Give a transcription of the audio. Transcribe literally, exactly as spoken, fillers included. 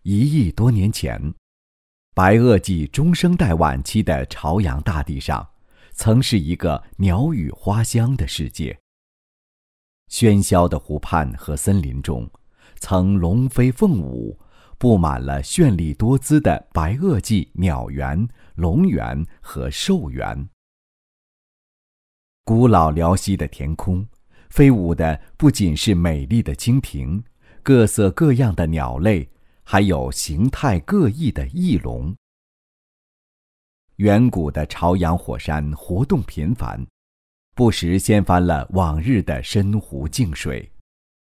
一亿多年前，白垩纪中生代晚期的朝阳大地上，曾是一个鸟语花香的世界。喧嚣的湖畔和森林中，曾龙飞凤舞，布满了绚丽多姿的白垩纪鸟园、龙园和兽园。古老辽西的天空，飞舞的不仅是美丽的蜻蜓，各色各样的鸟类，还有形态各异的翼龙。远古的朝阳火山活动频繁，不时掀翻了往日的深湖静水，